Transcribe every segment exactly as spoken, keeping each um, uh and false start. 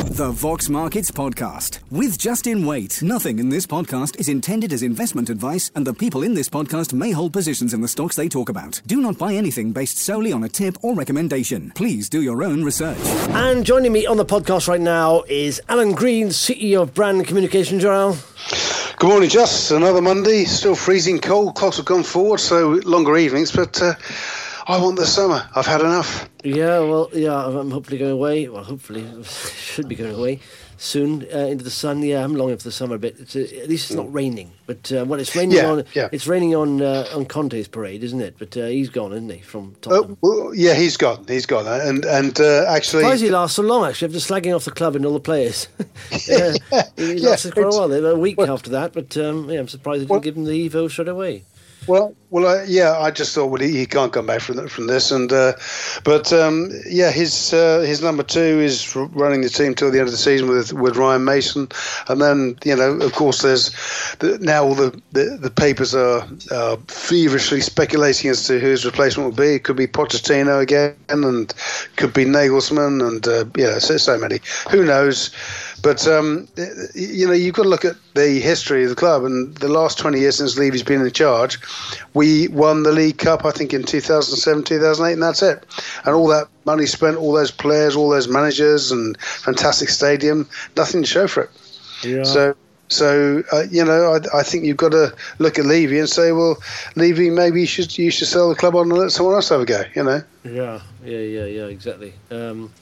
The Vox Markets Podcast with Justin Waite. Nothing in this podcast is intended as investment advice, and the people in this podcast may hold positions in the stocks they talk about. Do not buy anything based solely on a tip or recommendation. Please do your own research. And joining me on the podcast right now is Alan Green, C E O of Brand Communications. Alan. Good morning, Just. Another Monday, still freezing cold. Clocks have gone forward, so longer evenings, but uh, I want the summer. I've had enough. Yeah, well, yeah, I'm hopefully going away. Well, hopefully, should be going away soon uh, into the sun. Yeah, I'm longing for the summer a bit. It's, uh, at least it's not raining. But uh, well, it's raining yeah, on. Yeah. It's raining on uh, on Conte's parade, isn't it? But uh, he's gone, isn't he, from Tottenham? Oh, well, yeah, he's gone. He's gone, and and uh, actually, surprised he lasts so long. Actually, after slagging off the club and all the players, yeah, yeah, he yeah, lasted quite a while. A week well, after that, but um, yeah, I'm surprised they didn't well, give him the Evo straight away. Well, well, uh, yeah. I just thought, well, he, he can't come back from from this, and uh, but um, yeah, his uh, his number two is running the team till the end of the season with with Ryan Mason, and then you know, of course, there's the, now all the, the, the papers are uh, feverishly speculating as to who his replacement will be. It could be Pochettino again, and could be Nagelsmann, and uh, yeah, so, so many. Who knows? But, um, you know, you've got to look at the history of the club. And the last twenty years since Levy's been in charge, we won the League Cup, I think, in two thousand seven, two thousand eight, and that's it. And all that money spent, all those players, all those managers and fantastic stadium, nothing to show for it. Yeah. So, so uh, you know, I, I think you've got to look at Levy and say, well, Levy, maybe you should, you should sell the club on and let someone else have a go, you know? Yeah, yeah, yeah, yeah, exactly. Um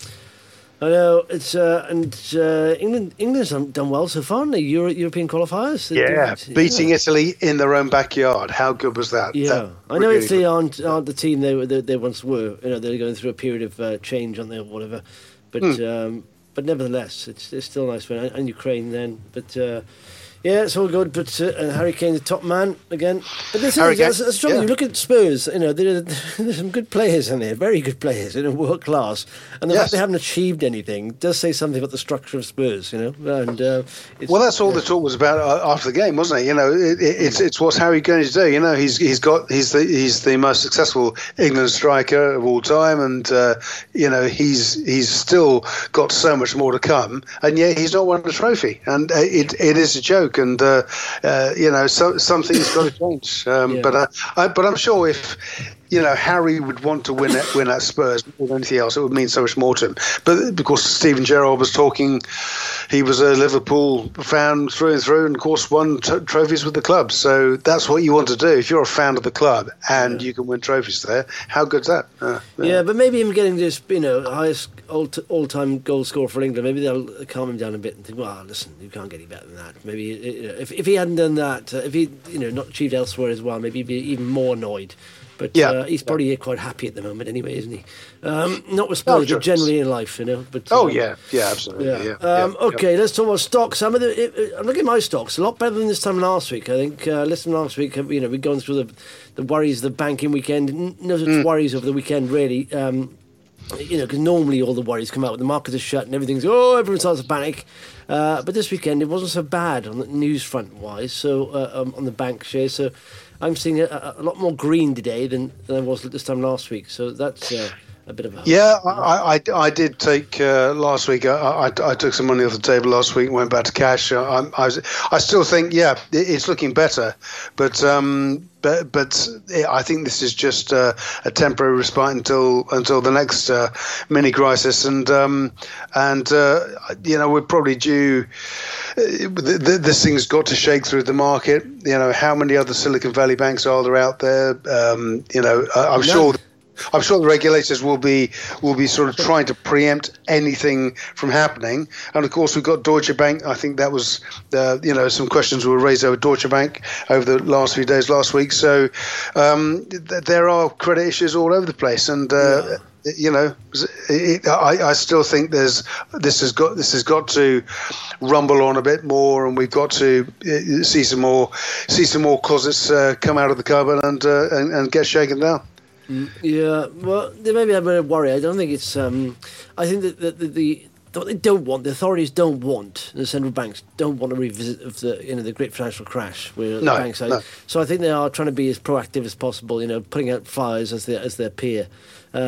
I know it's uh, and uh, England. England's done well so far in the Euro- European qualifiers. They yeah, did, beating yeah. Italy in their own backyard. How good was that? Yeah, that I know really Italy good. aren't aren't the team they, they they once were. You know, they're going through a period of uh, change, aren't they, or whatever. But Hmm. um, but nevertheless, it's it's still nice win. And Ukraine then, but. Uh, Yeah, it's all good, but uh, Harry Kane, the top man again. But this Harry is Kane, that's, that's trouble. yeah. You look at Spurs. You know, there, there's some good players in there, very good players, you know, world class. And the Yes. fact they haven't achieved anything does say something about the structure of Spurs. You know, and uh, it's, Well, that's all yeah. the talk was about uh, after the game, wasn't it? You know, it, it, it's it's what's Harry going to do. You know, he's he's got he's the he's the most successful England striker of all time, and uh, you know he's he's still got so much more to come, and yet he's not won a trophy, and uh, it it is a joke, and uh, uh, you know, so, something's got to change. Um, Yeah. But uh, I, but I'm sure if. You know, Harry would want to win at, win at Spurs more than anything else. It would mean so much more to him. But because Steven Gerrard was talking, he was a Liverpool fan through and through, and of course won t- trophies with the club. So that's what you want to do. If you're a fan of the club and Yeah. you can win trophies there, how good's that? Uh, Yeah, but maybe him getting this, you know, highest all all-time goal scorer for England, maybe they'll calm him down a bit and think, well, listen, you can't get any better than that. Maybe you know, if if he hadn't done that, uh, if he, you know, not achieved elsewhere as well, maybe he'd be even more annoyed. But Yeah. uh, he's probably quite happy at the moment anyway, isn't he? Um, not with Oh, Spurs, sure. but generally in life, you know. But Oh, um, yeah. Yeah, absolutely. Yeah. Yeah. Um, yeah, okay, let's talk about stocks. Some of the, it, it, look at my stocks. A lot better than this time last week. I think. Uh, listen, last week, you know, we've gone through the the worries of the banking weekend. N- No such Mm. worries over the weekend, really. Um, you know, because normally all the worries come out when the market is shut and everything's oh, everyone starts to panic. Uh, but this weekend it wasn't so bad on the news front wise. So uh, um, on the bank shares, so I'm seeing a, a lot more green today than, than I was this time last week. So that's uh, a bit of a hope. Yeah, I, I, I did take uh, last week. I, I, I took some money off the table last week and went back to cash. I, I, was, I still think, yeah, it, it's looking better, but um, but but I think this is just uh, a temporary respite until until the next uh, mini crisis, and um, and uh, you know we're probably due. Uh, this thing's got to shake through the market. You know, how many other Silicon Valley banks are there out there? Um, you know, I, I'm No. sure. I'm sure the regulators will be will be sort of trying to preempt anything from happening, and of course we've got Deutsche Bank. I think that was, uh, you know, some questions were raised over Deutsche Bank over the last few days last week. So um, th- there are credit issues all over the place, and uh, Yeah. you know, it, I, I still think there's this has got this has got to rumble on a bit more, and we've got to uh, see some more see some more closets uh, come out of the cupboard and, uh, and and get shaken down. Yeah, well, they maybe have a bit of worry. I don't think it's. Um, I think that the, the, the what they don't want, the authorities don't want, the central banks don't want a revisit of the you know the great financial crash where No, the banks are. no. So I think they are trying to be as proactive as possible. You know, putting out fires as their as their peer. Um,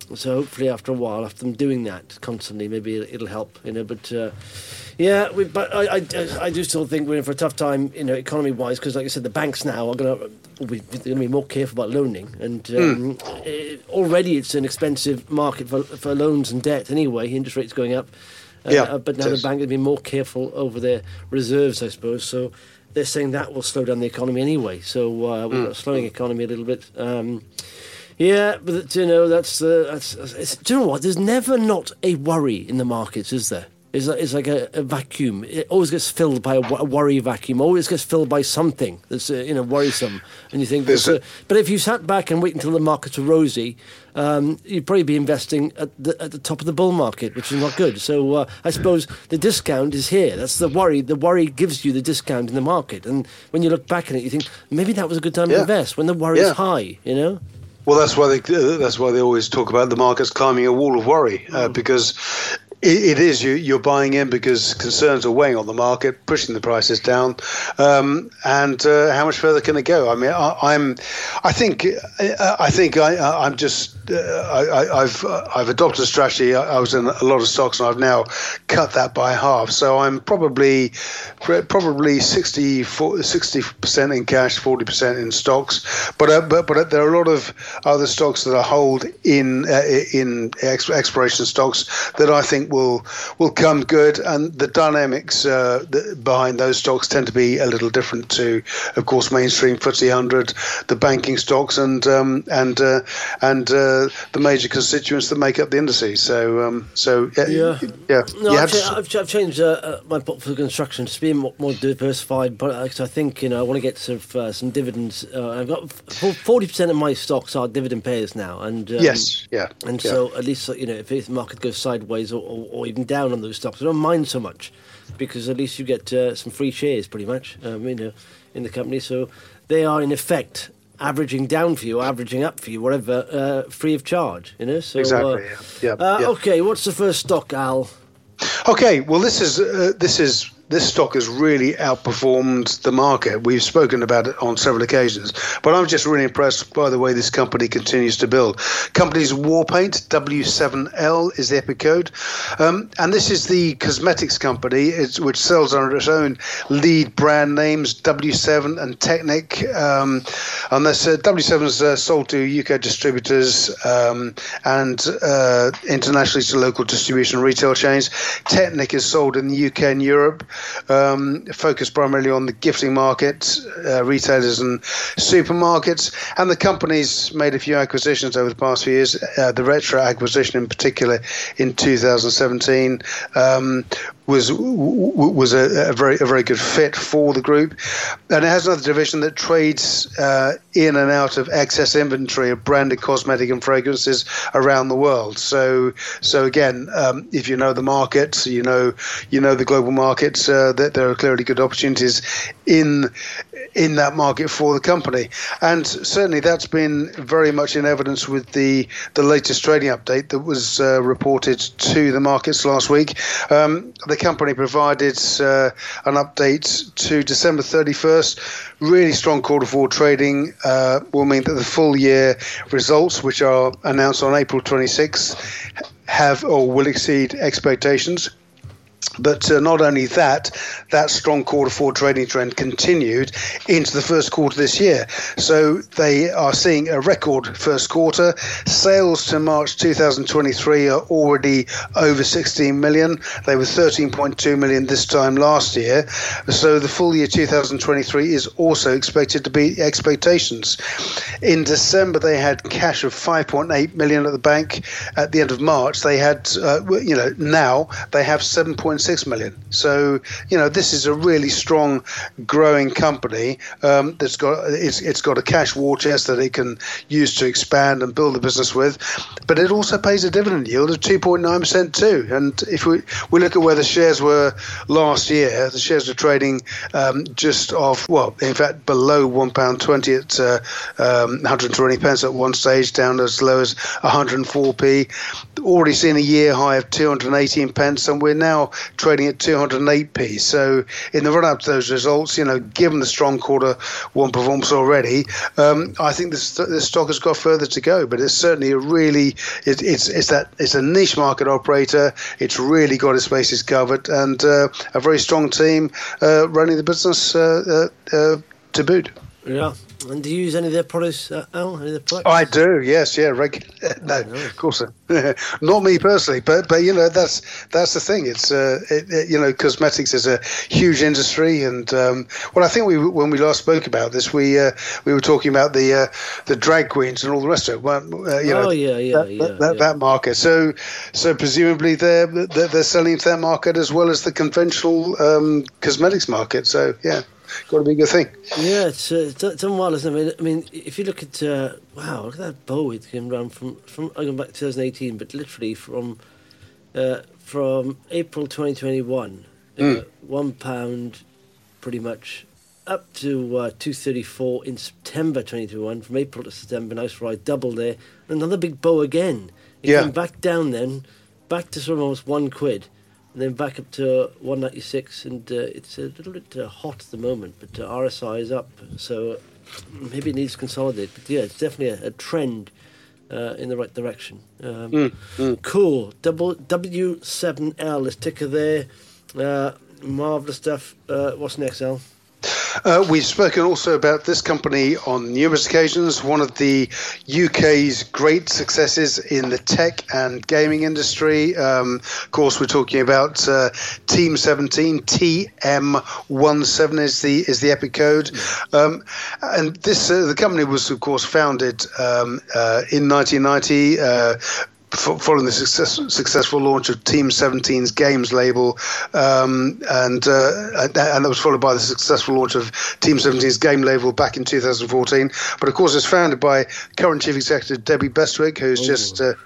so hopefully after a while, after them doing that constantly, maybe it'll, it'll help, you know. But uh, yeah, we, but I, I, I do still think we're in for a tough time, you know, economy-wise, because like I said, the banks now are going to be they're going to be more careful about loaning, and um, mm. it, already it's an expensive market for for loans and debt anyway. Interest rates going up, uh, yeah, uh, but now the bank will be more careful over their reserves, I suppose. So they're saying that will slow down the economy anyway. So uh, we've mm. got a slowing economy a little bit. Um, Yeah, but you know that's uh, that's. It's, do you know what? There's never not a worry in the markets, is there? It's like, it's like a, a vacuum. It always gets filled by a, a worry vacuum. Always gets filled by something that's uh, you know worrisome. And you think, uh, but if you sat back and wait until the markets were rosy, um, you'd probably be investing at the at the top of the bull market, which is not good. So uh, I suppose the discount is here. That's the worry. The worry gives you the discount in the market, and when you look back at it, you think maybe that was a good time yeah. to invest when the worry yeah. is high. You know. Well, that's why they uh, that's why they always talk about the markets climbing a wall of worry, uh, mm. because it, it is you, you're buying in because concerns are weighing on the market, pushing the prices down, um, and uh, how much further can it go? I mean, I, I'm, I think, I think I, I'm just. Uh, I, I've I've adopted a strategy. I, I was in a lot of stocks, and I've now cut that by half. So I'm probably probably sixty percent in cash, forty percent in stocks. But uh, but but there are a lot of other stocks that I hold in uh, in ex- exploration stocks that I think will will come good, and the dynamics uh, the, behind those stocks tend to be a little different to, of course, mainstream F T S E one hundred, the banking stocks, and um, and uh, and uh, the major constituents that make up the indices. So, um, so yeah, yeah. yeah. No, you I've, to... cha- I've, I've changed uh, uh, my portfolio construction to be more, more diversified. But uh, I think you know I want to get sort of uh, some dividends. Uh, I've got forty percent of my stocks are dividend payers now, and um, yes, yeah, and yeah. so at least you know if the market goes sideways or, or, or even down on those stocks, I don't mind so much because at least you get uh, some free shares, pretty much, um, you know, in the company. So they are in effect averaging down for you, averaging up for you, whatever, uh, free of charge, you know. So, exactly. Uh, yeah. Yeah, uh, yeah. Okay, what's the first stock, Al? Okay. Well, this is uh, this is. This stock has really outperformed the market. We've spoken about it on several occasions, but I'm just really impressed by the way this company continues to build. Company's Warpaint, W seven L is the EPIC code, um, and this is the cosmetics company it's, which sells under its own lead brand names, W seven and Technic. Um, and this, uh, W seven is uh, sold to U K distributors um, and uh, internationally to local distribution retail chains. Technic is sold in the U K and Europe. Um, focused primarily on the gifting market, uh, retailers and supermarkets. And the company's made a few acquisitions over the past few years, uh, the Retro acquisition in particular in two thousand seventeen um, was was a, a very a very good fit for the group. And it has another division that trades uh, in and out of excess inventory of branded cosmetic and fragrances around the world. So so again, um, if you know the market, you know you know the global markets, uh, that there are clearly good opportunities in in that market for the company. And certainly that's been very much in evidence with the, the latest trading update that was uh, reported to the markets last week. Um, the company provided uh, an update to December thirty-first. Really strong quarter four trading uh, will mean that the full year results, which are announced on April twenty-sixth, have or will exceed expectations. But uh, not only that, that strong quarter four trading trend continued into the first quarter this year. So they are seeing a record first quarter. Sales to March two thousand twenty-three are already over sixteen million. They were thirteen point two million this time last year. So the full year two thousand twenty-three is also expected to beat expectations. In December, they had cash of five point eight million at the bank. At the end of March, they had, uh, you know, now they have seven point six million. So, you know, this is a really strong growing company um, that's got it's, it's got a cash war chest that it can use to expand and build the business with, but it also pays a dividend yield of two point nine percent too. And if we, we look at where the shares were last year, the shares are trading um, just off, well, in fact, below one pound twenty at uh, um, one hundred twenty pence at one stage, down as low as one hundred four p. Already seen a year high of two hundred eighteen pence, and we're now trading at two hundred eight p. So in the run-up to those results, you know, given the strong quarter one performance already, um, I think this this stock has got further to go. But it's certainly a really it, it's it's that it's a niche market operator. It's really got its bases covered, and uh, a very strong team uh, running the business uh, uh, uh, to boot. Yeah. And do you use any of their products, uh, Al? Any of their products? I do, yes, yeah. Reg- no, of course, not me personally, but but you know that's that's the thing. It's uh, it, it, you know, cosmetics is a huge industry, and um, well, I think we when we last spoke about this, we uh, we were talking about the uh, the drag queens and all the rest of it. Well, uh, you know, oh yeah, yeah, that, yeah, that, that, yeah. that market. So so presumably they're they're, they're selling into that market as well as the conventional um, cosmetics market. So yeah. Got to be a good thing. Yeah, it's, uh, it's, it's done well, isn't it? I mean, I mean, if you look at uh, wow, look at that bow it came around from from I go back to twenty eighteen, but literally from uh, from April twenty twenty-one, mm. uh, one pound, pretty much up to uh, two thirty four in September twenty twenty-one. From April to September, nice ride, double there, and another big bow again. It yeah. came back down then, back to sort of almost one quid. And then back up to one ninety-six, and uh, it's a little bit uh, hot at the moment, but uh, R S I is up, so maybe it needs to consolidate. But yeah, it's definitely a, a trend uh, in the right direction. Um, mm, mm. Cool. Double W seven L is ticker there. Uh, marvellous stuff. Uh, what's next, Al? Uh, we've spoken also about this company on numerous occasions. One of the U K's great successes in the tech and gaming industry. Um, of course, we're talking about uh, Team seventeen. T M seventeen is the is the epic code. Um, and this uh, the company was, of course, founded um, uh, in nineteen ninety. Uh, following the success, successful launch of Team seventeen's games label, um, and uh, and that was followed by the successful launch of Team seventeen's game label back in two thousand fourteen. But of course, it's founded by current chief executive Debbie Bestwick, who's oh. just uh,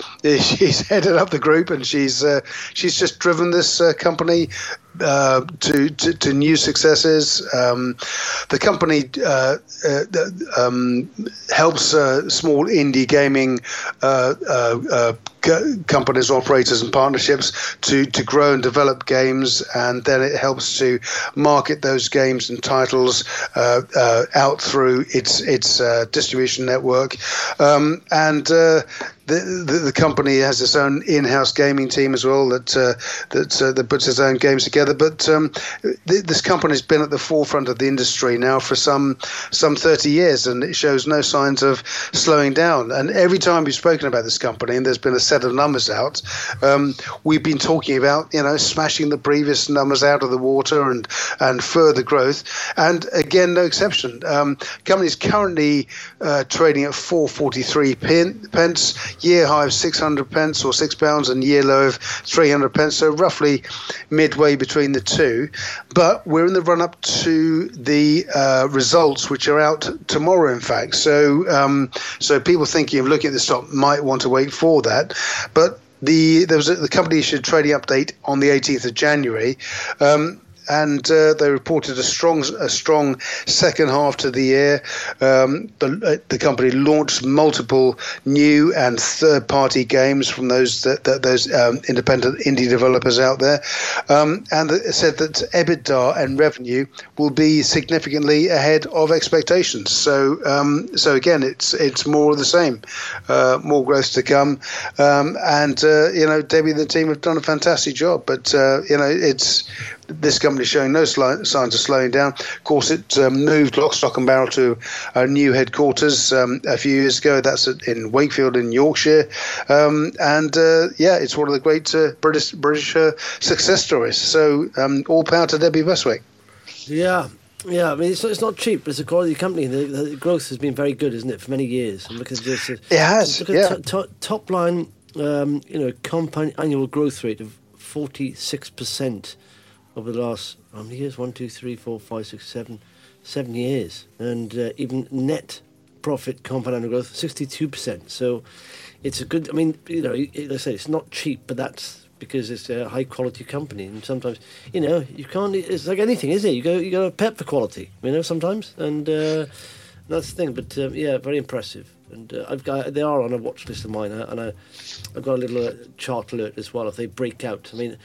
she's headed up the group, and she's uh, she's just driven this uh, company uh, to, to to new successes. Um, the company uh, uh, um, helps uh, small indie gaming uh, uh, uh, companies, operators, and partnerships to to grow and develop games, and then it helps to market those games and titles uh, uh, out through its its uh, distribution network, um, and. Uh, The, the, the company has its own in-house gaming team as well that uh, that uh, that puts its own games together. But um, th- this company has been at the forefront of the industry now for some some thirty years, and it shows no signs of slowing down. And every time we've spoken about this company, and there's been a set of numbers out, um, we've been talking about you know smashing the previous numbers out of the water and and further growth. And again, no exception. Um, company is currently uh, trading at four forty-three pence. Year high of six hundred pence or six pounds, and year low of three hundred pence. So roughly midway between the two. But we're in the run up to the uh, results, which are out tomorrow, in fact. So um, so people thinking of looking at the stock might want to wait for that. But the there was a, the company issued a trading update on the eighteenth of January. Um, And uh, they reported a strong, a strong second half to the year. Um, the, uh, the company launched multiple new and third-party games from those that, that, those um, independent indie developers out there, um, and it said that EBITDA and revenue will be significantly ahead of expectations. So, um, so again, it's it's more of the same, uh, more growth to come. Um, and uh, you know, Debbie and the team have done a fantastic job. But uh, you know, it's. This company is showing no sli- signs of slowing down. Of course, it um, moved lock, stock and barrel to our new headquarters um, a few years ago. That's in Wakefield in Yorkshire. Um, and, uh, yeah, it's one of the great uh, British British uh, success stories. So um, all power to Debbie Bestwick. Yeah. Yeah, I mean, it's not, it's not cheap, but it's a quality company. The, the growth has been very good, isn't it, for many years? And look at this. Uh, it has, look at yeah. T- t- top line, um, you know, compound annual growth rate of forty-six percent. Over the last how many years? One, two, three, four, five, six, seven, seven years, and uh, even net profit compound annual growth sixty-two percent. So it's a good. I mean, you know, like I say, it's not cheap, but that's because it's a high quality company. And sometimes, you know, you can't. It's like anything, is it? You go, you got to pet for quality. You know, sometimes, and uh, that's the thing. But um, yeah, very impressive. And uh, I've got they are on a watch list of mine, and I, I've got a little uh, chart alert as well if they break out. I mean.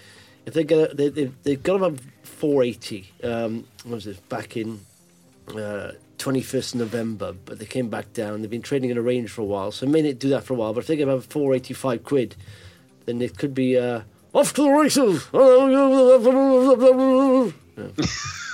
if they get they they they got about four eighty. Um, what was it back in uh, twenty-first of November? But they came back down. They've been trading in a range for a while, so may not do that for a while. But if they get about four eighty-five quid, then it could be uh, off to the races. Yeah.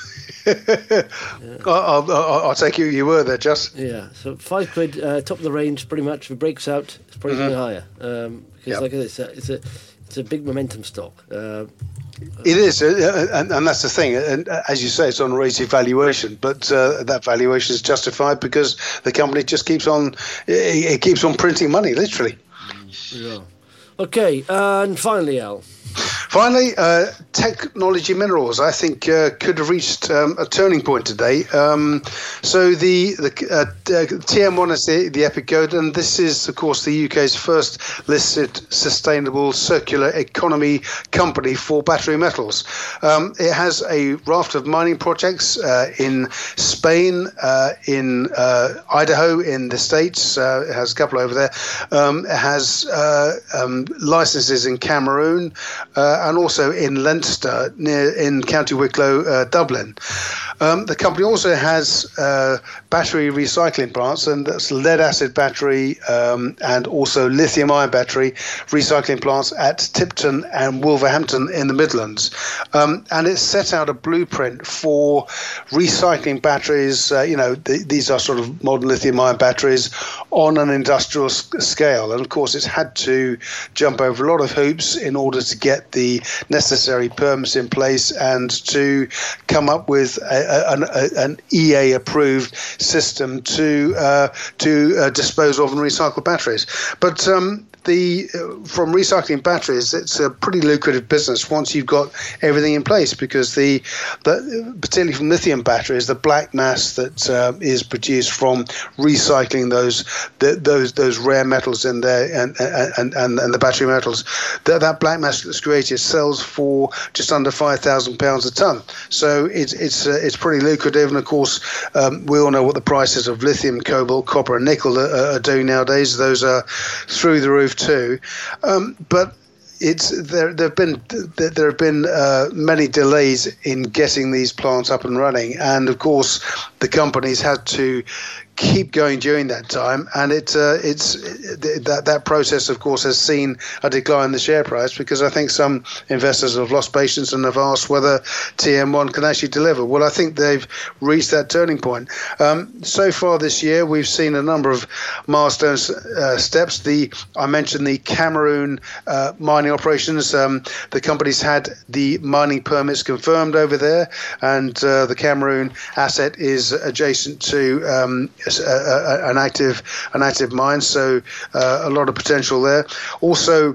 yeah. I'll, I'll, I'll take you. You were there, just yeah. So five quid, uh, top of the range, pretty much. If it breaks out, it's probably mm-hmm. going higher. Um, because yep. like I said, it's a, it's a it's a big momentum stock. Uh, it is, uh, and, and that's the thing. And uh, as you say, it's on a rated valuation, but uh, that valuation is justified because the company just keeps on it, it keeps on printing money, literally. Yeah. Okay, uh, and finally, Al. Finally, uh, Technology Minerals, I think, uh, could have reached um, a turning point today. Um, so the, the uh, T M one is the, the EPIC code, and this is, of course, the U K's first listed sustainable circular economy company for battery metals. Um, it has a raft of mining projects uh, in Spain, uh, in uh, Idaho, in the States. Uh, it has a couple over there. Um, it has uh, um, licenses in Cameroon, uh, and also in Leinster, near in County Wicklow, uh, Dublin. Um, the company also has uh, battery recycling plants, and that's lead-acid battery um, and also lithium-ion battery recycling plants at Tipton and Wolverhampton in the Midlands. Um, and it's set out a blueprint for recycling batteries. Uh, you know, th- these are sort of modern lithium-ion batteries on an industrial s- scale. And of course, it's had to jump over a lot of hoops in order to get the necessary permits in place and to come up with a, a, an, a, an E A-approved system to uh, to uh, dispose of and recycle batteries. But um, the uh, from recycling batteries, it's a pretty lucrative business once you've got everything in place, because the, the particularly from lithium batteries, the black mass that uh, is produced from recycling those the, those those rare metals in there and and and, and the battery metals, that that black mass that's created sells for just under five thousand pounds a ton. So it's it's uh, it's pretty lucrative, and of course um, we all know what the prices of lithium, cobalt, copper, and nickel are, are doing nowadays. Those are through the roof too, um, but it's there. There have been there have been uh, many delays in getting these plants up and running, and of course the companies had to keep going during that time, and it uh, it's it, that that process, of course, has seen a decline in the share price, because I think some investors have lost patience and have asked whether T M one can actually deliver. Well, I think they've reached that turning point. Um, so far this year, we've seen a number of milestone uh, steps. The I mentioned the Cameroon uh, mining operations. Um, the company's had the mining permits confirmed over there, and uh, the Cameroon asset is adjacent to um, A, a, an active an active mine, so uh, a lot of potential there. Also,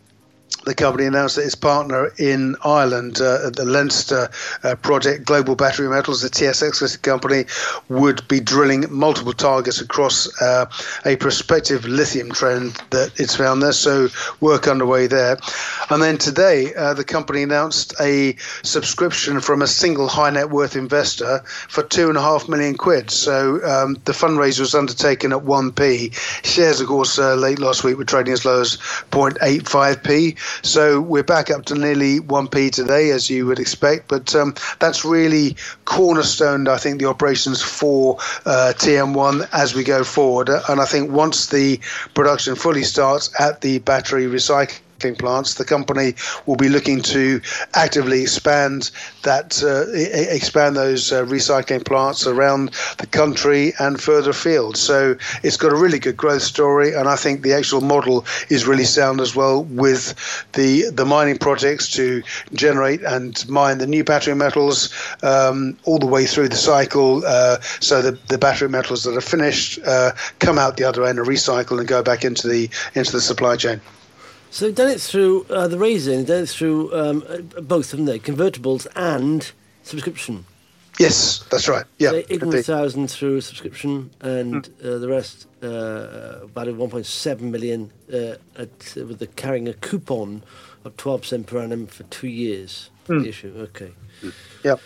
the company announced that its partner in Ireland, uh, the Leinster uh, project, Global Battery Metals, the T S X-listed company, would be drilling multiple targets across uh, a prospective lithium trend that it's found there. So work underway there. And then today, uh, the company announced a subscription from a single high net worth investor for two and a half million quid. So um, the fundraiser was undertaken at one p. Shares, of course, uh, late last week were trading as low as zero point eight five p. So we're back up to nearly one p today, as you would expect. But um, that's really cornerstoned, I think, the operations for uh, T M one as we go forward. And I think once the production fully starts at the battery recycling plants, the company will be looking to actively expand that, uh, expand those uh, recycling plants around the country and further afield. So it's got a really good growth story, and I think the actual model is really sound as well, with the the mining projects to generate and mine the new battery metals um, all the way through the cycle. Uh, so the the battery metals that are finished uh, come out the other end and recycle and go back into the into the supply chain. So they've done it through uh, the raising, they've done it through um, both, haven't they? Convertibles and subscription. Yes, that's right. Yeah, so eight hundred thousand through subscription, and mm. uh, the rest uh, valued one point seven million uh, at, uh, with the carrying a coupon of twelve percent per annum for two years. Mm. The issue, okay. Mm. Yeah.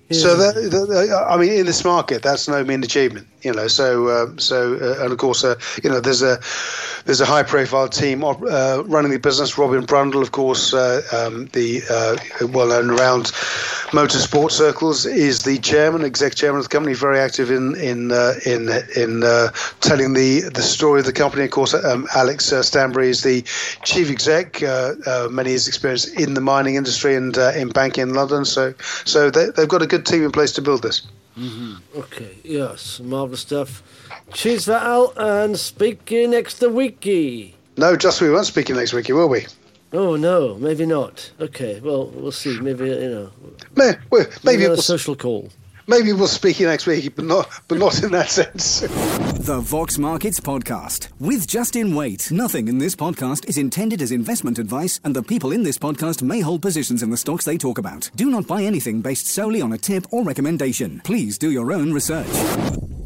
Yeah. So that, that, I mean, in this market, that's no mean achievement, you know. So, uh, so, uh, and of course, uh, you know, there's a there's a high-profile team uh, running the business. Robin Brundle, of course, uh, um, the uh, well-known around motorsport circles, is the chairman, exec chairman of the company. Very active in in uh, in in uh, telling the the story of the company. Of course, um, Alex uh, Stanbury is the chief exec. Uh, uh, many years' experience in the mining industry and uh, in banking in London. So, so they, they've got a good team in place to build this. Mm-hmm. Okay, yes, marvellous stuff. Cheers for Al, and speak next week. No, just we won't speak next week, will we? Oh no, maybe not. Okay, well, we'll see. Maybe, you know, maybe, well, maybe a we'll, social call. Maybe we'll speak next week, but not, but not in that sense. The Vox Markets Podcast with Justin Waite. Nothing in this podcast is intended as investment advice, and the people in this podcast may hold positions in the stocks they talk about. Do not buy anything based solely on a tip or recommendation. Please do your own research.